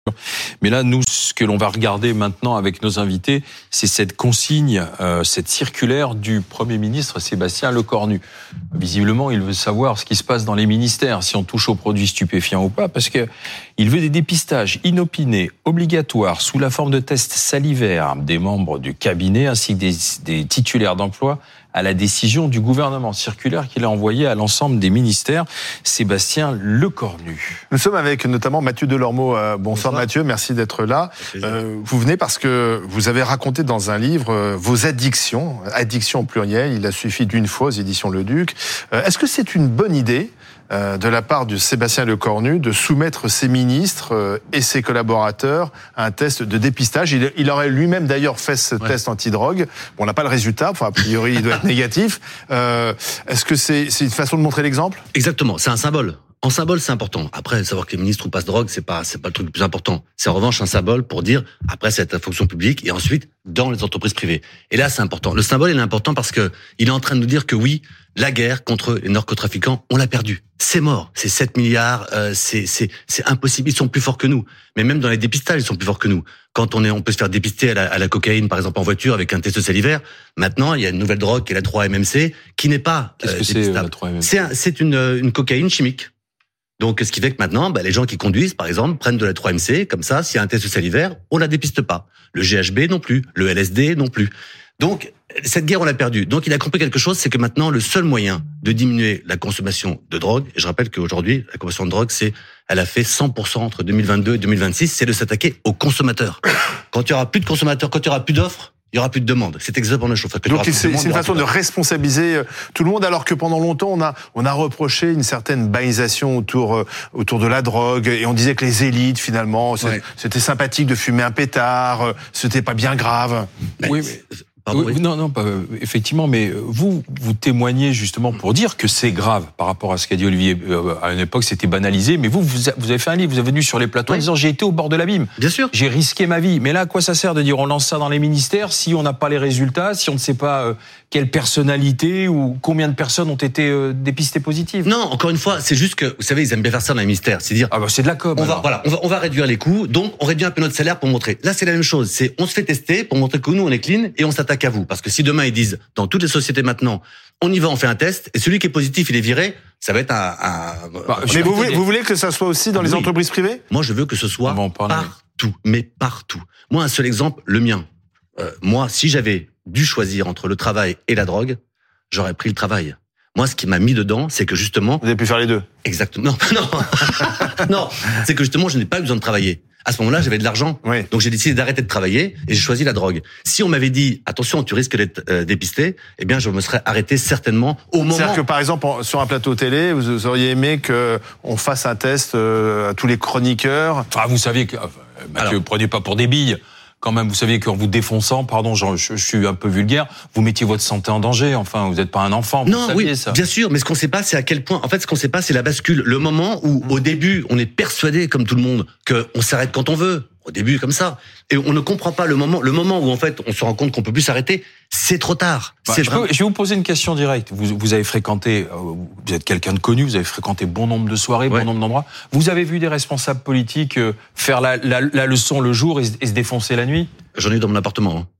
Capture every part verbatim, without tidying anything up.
Mais là, nous, ce que l'on va regarder maintenant avec nos invités, c'est cette consigne, euh, cette circulaire du Premier ministre Sébastien Lecornu. Visiblement, il veut savoir ce qui se passe dans les ministères, si on touche aux produits stupéfiants ou pas, parce que il veut des dépistages inopinés, obligatoires, sous la forme de tests salivaires des membres du cabinet, ainsi que des, des titulaires d'emploi, à la décision du gouvernement. Circulaire qu'il a envoyée à l'ensemble des ministères. Sébastien Lecornu. Nous sommes avec notamment Mathieu Delormeau. Euh, bonsoir, bonsoir Mathieu, merci d'être là. Euh, vous venez parce que vous avez raconté dans un livre euh, vos addictions, addictions au pluriel, il a suffi d'une fois aux éditions Le Duc. Euh, est-ce que c'est une bonne idée euh, de la part de Sébastien Lecornu de soumettre ses ministres euh, et ses collaborateurs à un test de dépistage? Il, il aurait lui-même d'ailleurs fait ce ouais. test antidrogue. Bon, on n'a pas le résultat, enfin a priori il doit être négatif. Euh, est-ce que c'est, c'est une façon de montrer l'exemple? Exactement, c'est un symbole. En symbole, c'est important. Après, savoir que les ministres passent drogue, c'est pas, c'est pas le truc le plus important. C'est en revanche un symbole pour dire, après, c'est la fonction publique et ensuite, dans les entreprises privées. Et là, c'est important. Le symbole, il est important parce que il est en train de nous dire que oui, la guerre contre les narcotrafiquants, on l'a perdu. C'est mort. C'est sept milliards, euh, c'est, c'est, c'est impossible. Ils sont plus forts que nous. Mais même dans les dépistages, ils sont plus forts que nous. Quand on est, on peut se faire dépister à la, à la cocaïne, par exemple, en voiture, avec un test salivaire. Maintenant, il y a une nouvelle drogue qui est la trois M M C, qui n'est pas, Qu'est-ce euh, que c'est, la trois M M C? C'est, un, c'est une, une cocaïne chimique. Donc, ce qui fait que maintenant, bah, les gens qui conduisent, par exemple, prennent de la trois M C, comme ça, s'il y a un test salivaire, on la dépiste pas. Le G H B non plus, le L S D non plus. Donc, cette guerre, on l'a perdue. Donc, il a compris quelque chose, c'est que maintenant, le seul moyen de diminuer la consommation de drogue, et je rappelle qu'aujourd'hui, la consommation de drogue, c'est, elle a fait cent pour cent entre deux mille vingt-deux et deux mille vingt-six, c'est de s'attaquer aux consommateurs. Quand il y aura plus de consommateurs, quand il y aura plus d'offres, il y aura plus de demande. C'est exactement la chose. Donc c'est, c'est une façon de responsabiliser tout le monde, alors que pendant longtemps on a on a reproché une certaine baïsation autour euh, autour de la drogue, et on disait que les élites finalement c'est, ouais. c'était sympathique de fumer un pétard, euh, c'était pas bien grave. Mais, oui, mais... Pardon, oui. Non, non, pas, effectivement, mais vous, vous témoignez justement pour dire que c'est grave par rapport à ce qu'a dit Olivier. Euh, à une époque, c'était banalisé, mais vous, vous, vous avez fait un livre, vous êtes venu sur les plateaux oui. en disant j'ai été au bord de l'abîme. Bien sûr. J'ai risqué ma vie. Mais là, à quoi ça sert de dire on lance ça dans les ministères si on n'a pas les résultats, si on ne sait pas euh, quelle personnalité ou combien de personnes ont été euh, dépistées positives? Non, encore une fois, c'est juste que, vous savez, ils aiment bien faire ça dans les ministères. C'est dire. Ah bah c'est de la com. On va, voilà, on va, on va réduire les coûts, donc on réduit un peu notre salaire pour montrer. Là, c'est la même chose. C'est, on se fait tester pour montrer que nous, on est clean et on s'attaque à vous. Parce que si demain ils disent, dans toutes les sociétés maintenant, on y va, on fait un test, et celui qui est positif, il est viré, ça va être un... un bah, mais vous voulez, vous voulez que ça soit aussi dans ah, les oui. entreprises privées? Moi, je veux que ce soit partout, mais partout. Moi, un seul exemple, le mien. Euh, moi, si j'avais dû choisir entre le travail et la drogue, j'aurais pris le travail. Moi, ce qui m'a mis dedans, c'est que justement... Vous avez pu faire les deux? Exactement. Non, non. Non, c'est que justement, je n'ai pas eu besoin de travailler. À ce moment-là, j'avais de l'argent. Oui. Donc, j'ai décidé d'arrêter de travailler et j'ai choisi la drogue. Si on m'avait dit, attention, tu risques d'être euh, dépisté, eh bien, je me serais arrêté certainement au moment... C'est-à-dire que, par exemple, sur un plateau télé, vous auriez aimé qu'on fasse un test euh, à tous les chroniqueurs? Ah, vous saviez que... Mathieu, Alors, prenez pas pour des billes. Quand même, vous saviez qu'en vous défonçant, pardon, je, je, je suis un peu vulgaire, vous mettiez votre santé en danger. Enfin, vous n'êtes pas un enfant. Vous non, saviez oui, ça. Bien sûr, mais ce qu'on sait pas, c'est à quel point. En fait, ce qu'on sait pas, c'est la bascule. Le moment où, mmh. au début, on est persuadé, comme tout le monde, qu'on s'arrête quand on veut. Au début, comme ça. Et on ne comprend pas le moment, le moment où, en fait, on se rend compte qu'on peut plus s'arrêter. C'est trop tard. Bah, c'est je, vraiment... peux, je vais vous poser une question directe. Vous, vous avez fréquenté, euh, vous êtes quelqu'un de connu, vous avez fréquenté bon nombre de soirées, ouais. bon nombre d'endroits. Vous avez vu des responsables politiques euh, faire la, la, la leçon le jour et, et se défoncer la nuit? J'en ai eu dans mon appartement. Hein.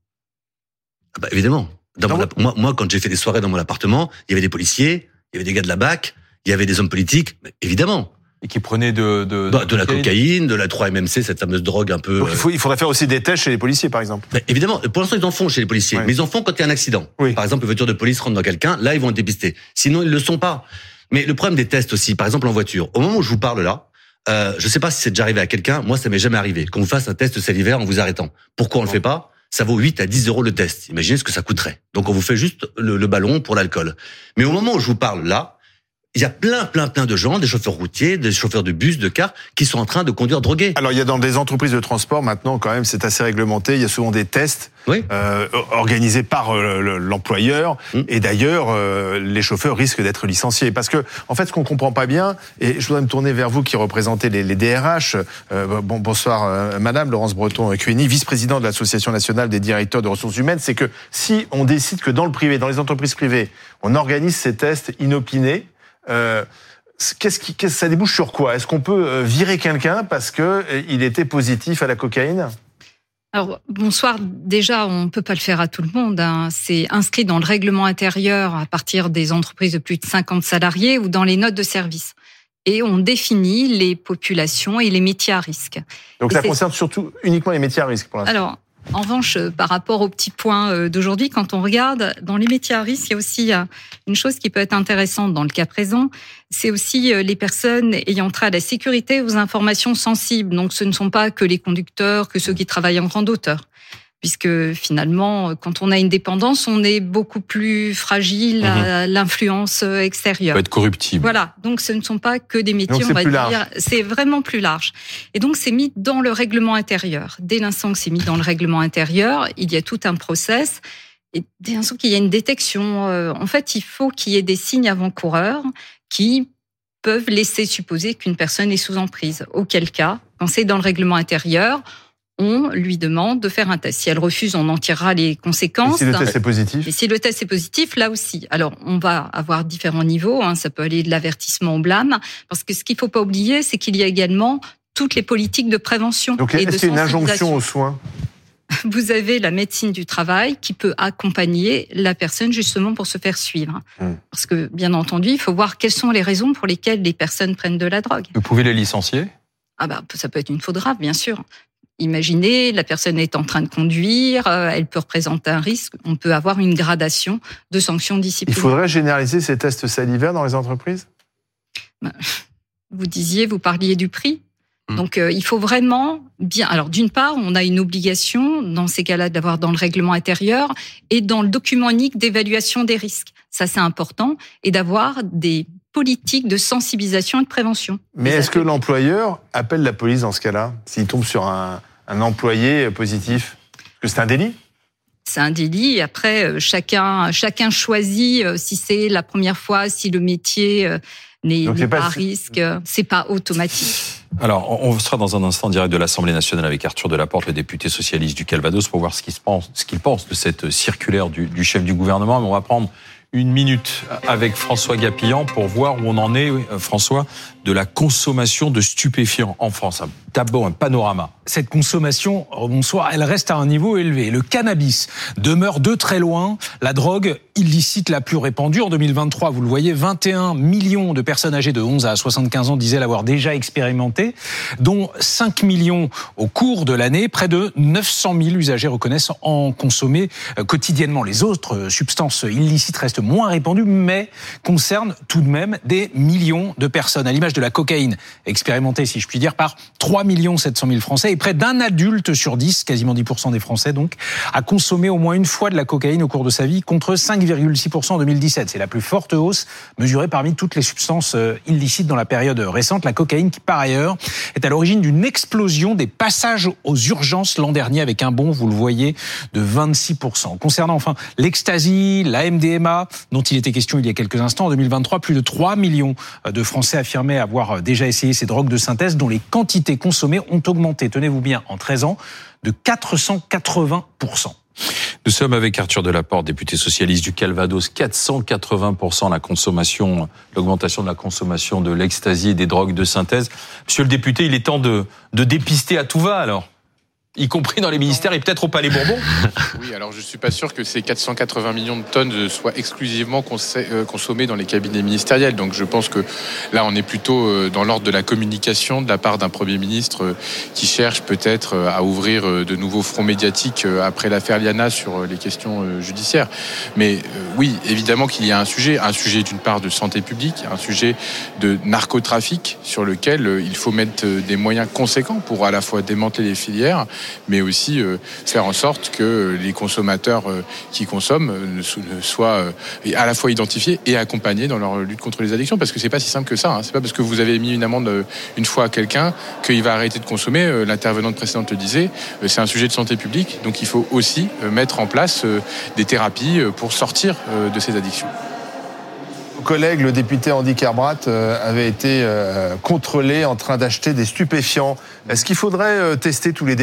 Ah bah, évidemment. Dans mon, moi, moi, quand j'ai fait des soirées dans mon appartement, il y avait des policiers, il y avait des gars de la B A C, il y avait des hommes politiques, évidemment. Et qui prenaient de de, bah, de, de la cocaïne, de la trois M M C, cette fameuse drogue un peu. Donc il, faut, il faudrait faire aussi des tests chez les policiers, par exemple. Bah, évidemment, pour l'instant ils en font chez les policiers, ouais. mais ils en font quand il y a un accident. Oui. Par exemple, une voiture de police rentre dans quelqu'un, là ils vont être dépistés. Sinon ils le sont pas. Mais le problème des tests aussi, par exemple en voiture, au moment où je vous parle là, euh, je sais pas si c'est déjà arrivé à quelqu'un. Moi, ça m'est jamais arrivé qu'on vous fasse un test salivaire en vous arrêtant. Pourquoi on le fait pas? Ça vaut huit à dix euros le test. Imaginez ce que ça coûterait. Donc on vous fait juste le, le ballon pour l'alcool. Mais au moment où je vous parle là, il y a plein, plein, plein de gens, des chauffeurs routiers, des chauffeurs de bus, de cars, qui sont en train de conduire drogués. Alors, il y a dans des entreprises de transport, maintenant, quand même, c'est assez réglementé. Il y a souvent des tests oui. euh, organisés par euh, l'employeur. Mmh. Et d'ailleurs, euh, les chauffeurs risquent d'être licenciés. Parce que, en fait, ce qu'on comprend pas bien, et je voudrais me tourner vers vous qui représentez les, les D R H. Euh, bon, bonsoir, euh, madame Laurence Breton-Cueni, vice-présidente de l'Association nationale des directeurs de ressources humaines. C'est que si on décide que dans le privé, dans les entreprises privées, on organise ces tests inopinés, Euh, qu'est-ce qui, qu'est-ce, ça débouche sur quoi? Est-ce qu'on peut virer quelqu'un parce que il était positif à la cocaïne? Alors, bonsoir. Déjà, on ne peut pas le faire à tout le monde. Hein. C'est inscrit dans le règlement intérieur à partir des entreprises de plus de cinquante salariés ou dans les notes de service. Et on définit les populations et les métiers à risque. Donc et ça c'est... concerne surtout uniquement les métiers à risque pour l'instant. Alors, en revanche, par rapport au petit point d'aujourd'hui, quand on regarde dans les métiers à risque, il y a aussi une chose qui peut être intéressante dans le cas présent, c'est aussi les personnes ayant trait à la sécurité aux informations sensibles. Donc ce ne sont pas que les conducteurs, que ceux qui travaillent en grande hauteur. Puisque finalement, quand on a une dépendance, on est beaucoup plus fragile mmh. à l'influence extérieure. Ça peut être corruptible. Voilà, donc ce ne sont pas que des métiers, donc, on va dire. Large. C'est vraiment plus large. Et donc c'est mis dans le règlement intérieur. Dès l'instant que c'est mis dans le règlement intérieur, il y a tout un process. Et dès l'instant qu'il y a une détection, euh, en fait, il faut qu'il y ait des signes avant-coureurs qui peuvent laisser supposer qu'une personne est sous emprise. Auquel cas, quand c'est dans le règlement intérieur, on lui demande de faire un test. Si elle refuse, on en tirera les conséquences. Et si le test est positif? Et si le test est positif, là aussi. Alors, on va avoir différents niveaux. Hein. Ça peut aller de l'avertissement au blâme. Parce que ce qu'il ne faut pas oublier, c'est qu'il y a également toutes les politiques de prévention. Donc, et est-ce de qu'il y a une injonction aux soins? Vous avez la médecine du travail qui peut accompagner la personne justement pour se faire suivre. Hum. Parce que, bien entendu, il faut voir quelles sont les raisons pour lesquelles les personnes prennent de la drogue. Vous pouvez les licencier? Ah bah, ça peut être une faute grave, bien sûr. Imaginez, la personne est en train de conduire, elle peut représenter un risque, on peut avoir une gradation de sanctions disciplinaires. Il faudrait généraliser ces tests salivaires dans les entreprises? Vous disiez, vous parliez du prix. Mmh. Donc, euh, il faut vraiment bien... Alors, d'une part, on a une obligation, dans ces cas-là, d'avoir dans le règlement intérieur et dans le document unique d'évaluation des risques. Ça, c'est important. Et d'avoir des politique de sensibilisation et de prévention. Mais est-ce que l'employeur appelle la police dans ce cas-là, s'il tombe sur un, un employé positif? Parce que c'est un délit? C'est un délit. Après, chacun, chacun choisit si c'est la première fois, si le métier n'est, n'est pas à risque. C'est pas automatique. Alors, on sera dans un instant direct de l'Assemblée nationale avec Arthur Delaporte, le député socialiste du Calvados, pour voir ce qu'il pense, ce qu'il pense de cette circulaire du, du chef du gouvernement. Mais on va prendre une minute avec François Gapillan pour voir où on en est, François, de la consommation de stupéfiants en France. D'abord, un panorama. Cette consommation, bonsoir, elle reste à un niveau élevé. Le cannabis demeure de très loin la drogue illicite la plus répandue. En deux mille vingt-trois, vous le voyez, vingt et un millions de personnes âgées de onze à soixante-quinze ans disaient l'avoir déjà expérimenté, dont cinq millions au cours de l'année. Près de neuf cent mille usagers reconnaissent en consommer quotidiennement. Les autres substances illicites restent moins répandues, mais concernent tout de même des millions de personnes. À l'image de la cocaïne, expérimentée, si je puis dire, par trois millions sept cent mille Français, et près d'un adulte sur dix, quasiment dix pour cent des Français donc, a consommé au moins une fois de la cocaïne au cours de sa vie, contre cinq virgule six pour cent en deux mille dix-sept. C'est la plus forte hausse mesurée parmi toutes les substances illicites dans la période récente. La cocaïne qui, par ailleurs, est à l'origine d'une explosion des passages aux urgences l'an dernier, avec un bond, vous le voyez, de vingt-six pour cent. Concernant enfin l'ecstasy, la M D M A, dont il était question il y a quelques instants, en deux mille vingt-trois, plus de trois millions de Français affirmaient avoir déjà essayé ces drogues de synthèse, dont les quantités consommées ont augmenté, tenez-vous bien, en treize ans, de quatre cent quatre-vingts pour cent. Nous sommes avec Arthur Delaporte, député socialiste du Calvados. quatre cent quatre-vingts pour cent la consommation, l'augmentation de la consommation de l'ecstasy et des drogues de synthèse. Monsieur le député, il est temps de, de dépister à tout va alors, y compris dans les ministères et peut-être au Palais Bourbon. Oui, alors je suis pas sûr que ces quatre cent quatre-vingts millions de tonnes soient exclusivement consommées dans les cabinets ministériels. Donc je pense que là, on est plutôt dans l'ordre de la communication de la part d'un Premier ministre qui cherche peut-être à ouvrir de nouveaux fronts médiatiques après l'affaire Liana sur les questions judiciaires. Mais oui, évidemment qu'il y a un sujet, un sujet d'une part de santé publique, un sujet de narcotrafic sur lequel il faut mettre des moyens conséquents pour à la fois démanteler les filières, mais aussi euh, faire en sorte que les consommateurs euh, qui consomment euh, soient euh, à la fois identifiés et accompagnés dans leur lutte contre les addictions, parce que c'est pas si simple que ça. Hein. C'est pas parce que vous avez mis une amende euh, une fois à quelqu'un qu'il va arrêter de consommer. Euh, l'intervenante précédente le disait, euh, c'est un sujet de santé publique, donc il faut aussi euh, mettre en place euh, des thérapies euh, pour sortir euh, de ces addictions. Mon collègue, le député Andy Kerbrat, euh, avait été euh, contrôlé en train d'acheter des stupéfiants. Est-ce qu'il faudrait euh, tester tous les députés ?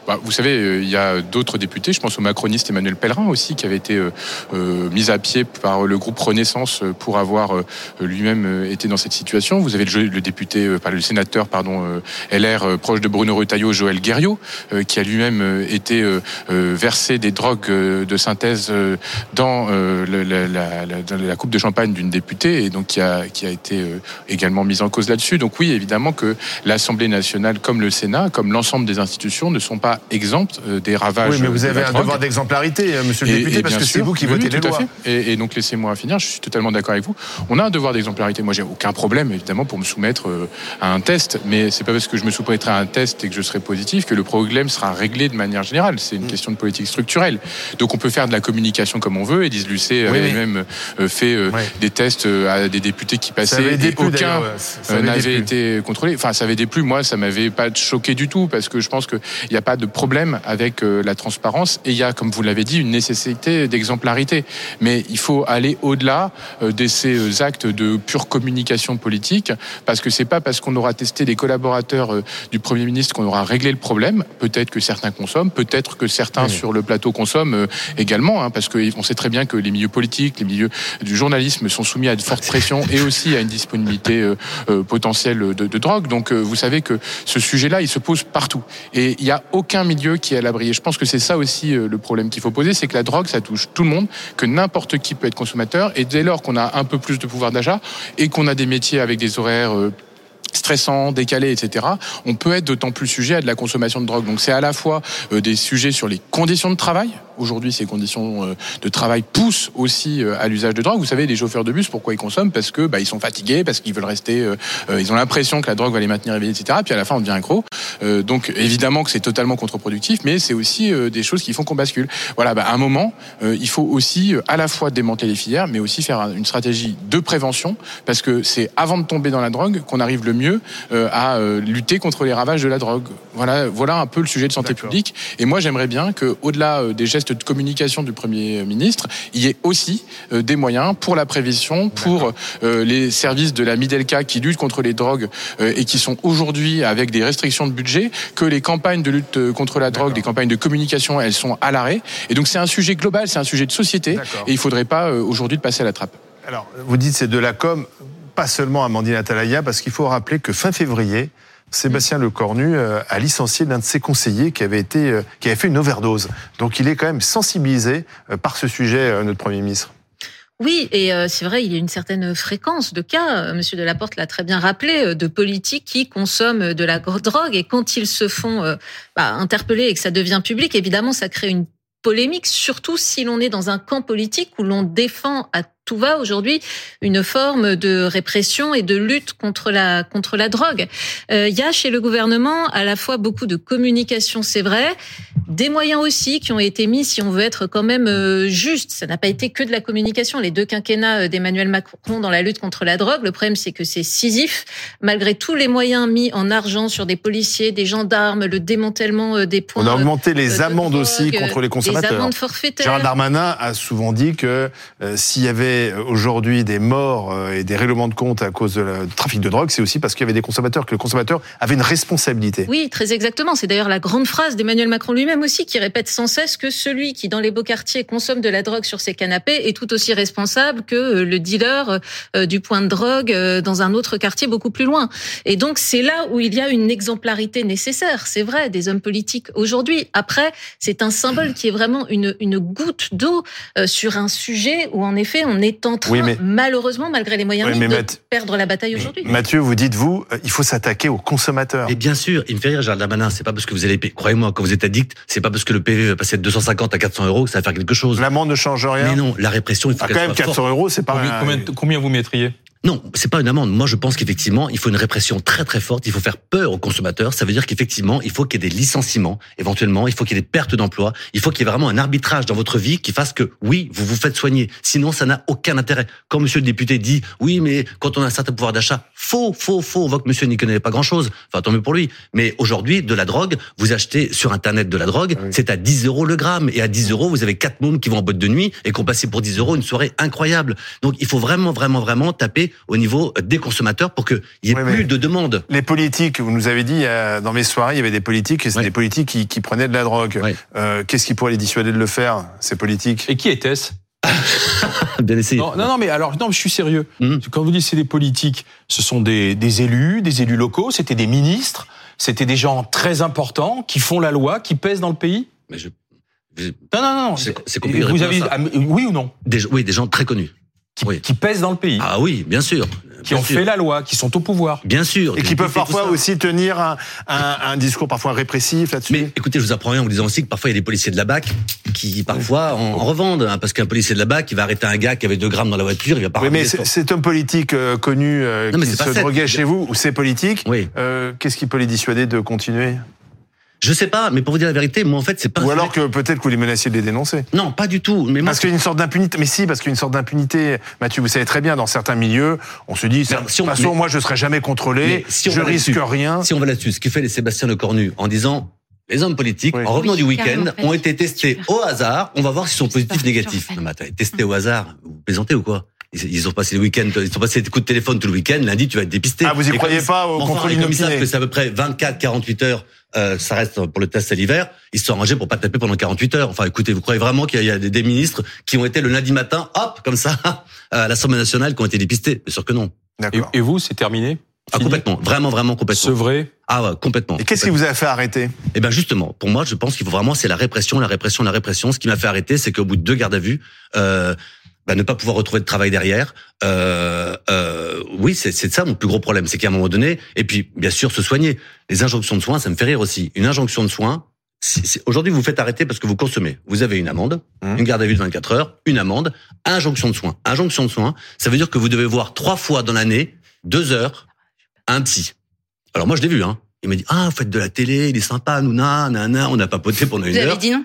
Bah, vous savez, il y a d'autres députés, je pense au macroniste Emmanuel Pellerin aussi, qui avait été euh, euh, mis à pied par le groupe Renaissance pour avoir euh, lui-même été dans cette situation. Vous avez le, le député, euh, le sénateur, pardon, euh, L R euh, proche de Bruno Retailleau, Joël Guerriau, euh, qui a lui-même euh, été euh, euh, versé des drogues euh, de synthèse euh, dans euh, la, la, la, la coupe de champagne d'une députée, et donc qui a, qui a été euh, également mise en cause là-dessus. Donc oui, évidemment que l'Assemblée nationale, comme le Sénat, comme l'ensemble des institutions, ne sont pas exemptes euh, des ravages. Oui, mais vous de avez la un drogue. devoir d'exemplarité, monsieur le Et, député, et parce que sûr, c'est vous qui oui, votez oui, les tout à lois. fait. Et, et donc laissez-moi finir, je suis totalement d'accord avec vous. On a un devoir d'exemplarité. Moi, j'ai aucun problème, évidemment, pour me soumettre euh, à un test, mais c'est pas parce que je me soumettrai à un test et que je serai positif que le problème sera réglé de manière générale. C'est une mmh. question de politique structurelle. Donc on peut faire de la communication comme on veut. Edith Lucet avait oui, même euh, fait euh, oui. des tests à des députés qui passaient et aucun euh, n'avait été contrôlé. Enfin, ça avait déplu. Moi, ça m'avait pas choqué du tout parce que je pense qu'il n'y a pas de problème avec euh, la transparence et il y a, comme vous l'avez dit, une nécessité d'exemplarité. Mais il faut aller au-delà euh, de ces actes de pure communication politique, parce que c'est pas parce qu'on aura testé les collaborateurs euh, du Premier ministre qu'on aura réglé le problème. Peut-être que certains consomment, peut-être que certains oui. sur le plateau consomment euh, également, hein, parce qu'on sait très bien que les milieux politiques, les milieux du journalisme sont soumis à de fortes pressions et aussi à une disponibilité euh, euh, potentielle de, de drogue. Donc euh, vous savez que ce sujet-là, il se pose partout. Et il n'y a aucun milieu qui est à l'abri. Et je pense que c'est ça aussi euh, le problème qu'il faut poser, c'est que la drogue, ça touche tout le monde, que n'importe qui peut être consommateur. Et dès lors qu'on a un peu plus de pouvoir d'achat et qu'on a des métiers avec des horaires euh, stressant, décalé, et cetera, on peut être d'autant plus sujet à de la consommation de drogue. Donc c'est à la fois euh, des sujets sur les conditions de travail. Aujourd'hui, ces conditions euh, de travail poussent aussi euh, à l'usage de drogue. Vous savez, les chauffeurs de bus, pourquoi ils consomment ? Parce que bah, ils sont fatigués, parce qu'ils veulent rester, euh, euh, ils ont l'impression que la drogue va les maintenir éveillés, et cetera. Puis à la fin, on devient accro. Euh, donc évidemment que c'est totalement contre-productif, mais c'est aussi euh, des choses qui font qu'on bascule. Voilà, bah, à un moment, euh, il faut aussi euh, à la fois démanteler les filières, mais aussi faire une stratégie de prévention, parce que c'est avant de tomber dans la drogue qu'on arrive le mieux euh, à euh, lutter contre les ravages de la drogue. Voilà, voilà un peu le sujet de santé D'accord. publique. Et moi, j'aimerais bien que, au-delà euh, des gestes de communication du Premier ministre, il y ait aussi euh, des moyens pour la prévention, pour euh, les services de la Midelka qui luttent contre les drogues euh, et qui sont aujourd'hui avec des restrictions de budget, que les campagnes de lutte contre la drogue, D'accord. des campagnes de communication, elles sont à l'arrêt. Et donc c'est un sujet global, c'est un sujet de société. D'accord. Et il ne faudrait pas euh, aujourd'hui de passer à la trappe. Alors, vous dites c'est de la com', pas seulement Amandine Atalaya, parce qu'il faut rappeler que fin février, Sébastien Lecornu a licencié l'un de ses conseillers qui avait été, qui avait fait une overdose. Donc il est quand même sensibilisé par ce sujet, notre Premier ministre. Oui, et euh, c'est vrai, il y a une certaine fréquence de cas, Monsieur Delaporte l'a très bien rappelé, de politiques qui consomment de la drogue, et quand ils se font euh, bah, interpeller et que ça devient public, évidemment, ça crée une polémique, surtout si l'on est dans un camp politique où l'on défend à tout va aujourd'hui une forme de répression et de lutte contre la contre la drogue. Euh, il y a chez le gouvernement à la fois beaucoup de communication, c'est vrai, des moyens aussi qui ont été mis, si on veut être quand même euh, juste. Ça n'a pas été que de la communication. Les deux quinquennats d'Emmanuel Macron dans la lutte contre la drogue, le problème c'est que c'est Sisyphe. Malgré tous les moyens mis en argent sur des policiers, des gendarmes, le démantèlement des points. On a augmenté les amendes drogue, aussi contre les consommateurs. Les amendes forfaitaires. Gérald Darmanin a souvent dit que euh, s'il y avait aujourd'hui des morts et des règlements de compte à cause du trafic de drogue, c'est aussi parce qu'il y avait des consommateurs, que le consommateur avait une responsabilité. Oui, très exactement. C'est d'ailleurs la grande phrase d'Emmanuel Macron lui-même aussi, qui répète sans cesse que celui qui, dans les beaux quartiers, consomme de la drogue sur ses canapés est tout aussi responsable que le dealer du point de drogue dans un autre quartier beaucoup plus loin. Et donc, c'est là où il y a une exemplarité nécessaire. C'est vrai, des hommes politiques aujourd'hui. Après, c'est un symbole qui est vraiment une, une goutte d'eau sur un sujet où, en effet, on est en train, oui, mais... malheureusement, malgré les moyens oui, mis, de Math... perdre la bataille aujourd'hui. Mathieu, vous dites, vous, il faut s'attaquer aux consommateurs. Et bien sûr, il me fait rire, Gérald Darmanin, c'est pas parce que vous allez payer, croyez-moi, quand vous êtes addict, c'est pas parce que le P V va passer de deux cent cinquante à quatre cents euros que ça va faire quelque chose. L'amende ne change rien. Mais non, la répression, il faut ah, qu'elle quand même soit quatre cents euros, c'est pas combien, un... combien, combien vous mettriez? Non, c'est pas une amende. Moi, je pense qu'effectivement, il faut une répression très très forte. Il faut faire peur aux consommateurs. Ça veut dire qu'effectivement, il faut qu'il y ait des licenciements, éventuellement. Il faut qu'il y ait des pertes d'emploi. Il faut qu'il y ait vraiment un arbitrage dans votre vie qui fasse que, oui, vous vous faites soigner. Sinon, ça n'a aucun intérêt. Quand monsieur le député dit, oui, mais quand on a un certain pouvoir d'achat, faux, faux, faux. On voit que monsieur n'y connaît pas grand-chose. Enfin, tant mieux pour lui. Mais aujourd'hui, de la drogue, vous achetez sur Internet de la drogue, oui. C'est à dix euros le gramme. Et à dix euros, vous avez quatre mômes qui vont en boîte de nuit et qui ont passé pour dix euros une soirée incroyable. Donc, il faut vraiment, vraiment, vraiment taper et au niveau des consommateurs pour qu'il y ait Oui, plus de demandes. Les politiques, vous nous avez dit, euh, dans mes soirées, il y avait des politiques, et c'est Oui. des politiques qui, qui prenaient de la drogue. Oui. Euh, qu'est-ce qui pourrait les dissuader de le faire, ces politiques? Et qui était-ce? Bien essayé. Non, non, non, mais alors, non, je suis sérieux. Mmh. Quand vous dites c'est des politiques, ce sont des, des élus, des élus locaux, c'était des ministres, c'était des gens très importants qui font la loi, qui pèsent dans le pays. Mais je, je- Non, non, non. C'est- c'est compliqué de Vous répondre avez, à ça. ah, mais oui ou non? des, oui, des gens très connus. Qui, Oui. qui pèsent dans le pays, Ah oui, bien sûr. qui Bien ont sûr. fait la loi, qui sont au pouvoir. Bien sûr. Et qui peuvent parfois Tout ça. aussi tenir un, un, un discours parfois répressif là-dessus. Mais écoutez, je vous apprends rien en vous disant aussi que parfois il y a des policiers de la B A C qui parfois en, en revendent, hein, parce qu'un policier de la B A C, il va arrêter un gars qui avait deux grammes dans la voiture, il va pas Oui, mais ramener c'est- son- cet homme politique euh, connu euh, Non, mais qui c'est pas se cette- droguait chez vous, ou ces politiques, Oui. euh, qu'est-ce qui peut les dissuader de continuer? Je sais pas, mais pour vous dire la vérité, moi en fait c'est pas. Ou alors que peut-être que vous les menaciez de les dénoncer. Non, pas du tout. Mais moi, Parce qu'il y a une sorte d'impunité. Mais si, parce qu'il y a une sorte d'impunité. Mathieu, vous savez très bien, dans certains milieux, on se dit, de toute si on- façon, mais- moi, je serai jamais contrôlé, mais si on je va risque là-dessus, rien. Si on va là-dessus, ce que fait les Sébastien Lecornu en disant les hommes politiques, Oui. en revenant Oui, du week-end, carrément, ont été testés super. au hasard. On va voir s'ils sont positifs, Super, je négatifs. rappelle. Non, mais attends, testés au hasard. Vous plaisantez ou quoi? Ils ils ont passé le week-end, ils ont passé des coups de téléphone tout le week-end. Lundi, tu vas être dépisté. Ah, vous y Et croyez comme- pas au enfin, contrôle et comme ils savent inopiné? que c'est à peu près vingt-quatre, quarante-huit heures, euh, ça reste pour le test à l'hiver. Ils se sont arrangés pour pas taper pendant quarante-huit heures. Enfin, écoutez, vous croyez vraiment qu'il y a des, des ministres qui ont été le lundi matin, hop, comme ça, à l'Assemblée nationale, qui ont été dépistés? Bien sûr que non. Et, D'accord. et vous, c'est terminé? Ah, Fini? complètement. Vraiment, vraiment complètement. Sevré? Ah ouais, complètement. Et qu'est-ce qui vous a fait arrêter? Eh ben justement, pour moi, je pense qu'il faut vraiment, c'est la répression, la répression, la répression. Ce qui m'a fait arrêter, c'est qu'au bout de deux gardes à vue, euh, bah, ne pas pouvoir retrouver de travail derrière. Euh, euh, oui, c'est c'est ça mon plus gros problème, c'est qu'à un moment donné, et puis bien sûr se soigner. Les injonctions de soins, ça me fait rire aussi. Une injonction de soins. si- si- Aujourd'hui, vous vous faites arrêter parce que vous consommez. Vous avez une amende, Mmh. une garde à vue de vingt-quatre heures, une amende, injonction de soins. Injonction de soins, ça veut dire que vous devez voir trois fois dans l'année, deux heures, un psy. Alors moi, je l'ai vu, hein. Il m'a dit, ah, vous faites de la télé, il est sympa, Nouna, nana, on a papoté pendant une Vous avez heure. dit non?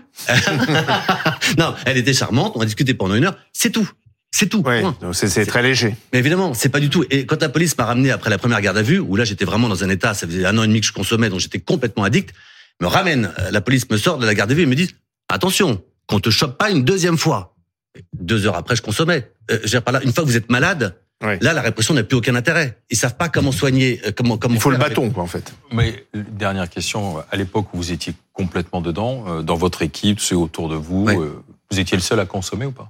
Non, elle était charmante, on a discuté pendant une heure, c'est tout. C'est tout. Oui, point. donc c'est c'est très léger. Mais évidemment, c'est pas du tout. Et quand la police m'a ramené après la première garde à vue, où là j'étais vraiment dans un état, ça faisait un an et demi que je consommais, donc j'étais complètement addict, me ramène, euh, la police me sort de la garde à vue et me dit, attention, qu'on te chope pas une deuxième fois. Deux heures après, je consommais. Euh, je veux dire par là, une fois que vous êtes malade, Oui. là la répression n'a plus aucun intérêt. Ils savent pas comment soigner, euh, comment comment. Il faut le faire avec- bâton, quoi, en fait. Mais dernière question, à l'époque où vous étiez complètement dedans, euh, dans votre équipe, ceux autour de vous, Ouais. euh, vous étiez le seul à consommer ou pas?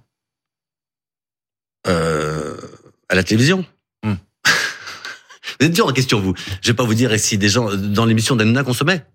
Euh, à la télévision. Hmm. Vous êtes dur en question, vous. Je vais pas vous dire si des gens dans l'émission d'Anouna consommaient.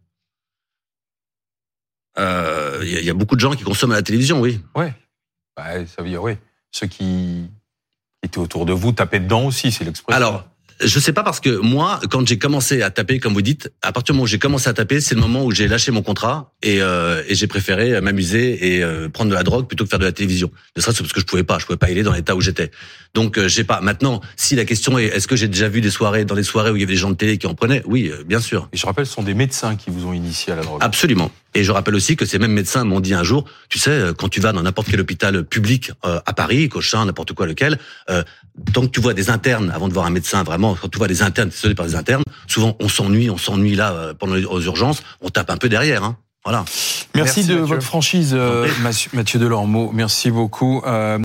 Euh, Il y, a- il y a beaucoup de gens qui consomment à la télévision, oui. Ouais. Bah, ça veut dire, oui. Ceux qui étaient autour de vous tapaient dedans aussi, c'est l'expression. Alors, je sais pas parce que moi, quand j'ai commencé à taper, comme vous dites, à partir du moment où j'ai commencé à taper, c'est le moment où j'ai lâché mon contrat et, euh, et j'ai préféré m'amuser et euh, prendre de la drogue plutôt que faire de la télévision. Ne serait-ce que parce que je pouvais pas, je pouvais pas y aller dans l'état où j'étais. Donc, euh, j'ai pas. Maintenant, si la question est, est-ce que j'ai déjà vu des soirées, dans les soirées où il y avait des gens de télé qui en prenaient? Oui, euh, bien sûr. Et je rappelle, ce sont des médecins qui vous ont initié à la drogue. Absolument. Et je rappelle aussi que ces mêmes médecins m'ont dit un jour, tu sais, euh, quand tu vas dans n'importe quel hôpital public euh, à Paris, Cochin, n'importe quoi lequel, euh, tant que tu vois des internes, avant de voir un médecin, vraiment, quand tu vois des internes, soignés par des internes, souvent on s'ennuie, on s'ennuie là euh, pendant les aux urgences, on tape un peu derrière, hein. Voilà. Merci, Merci, de Mathieu. votre franchise, euh, Mathieu Delormeau. Merci beaucoup. Euh,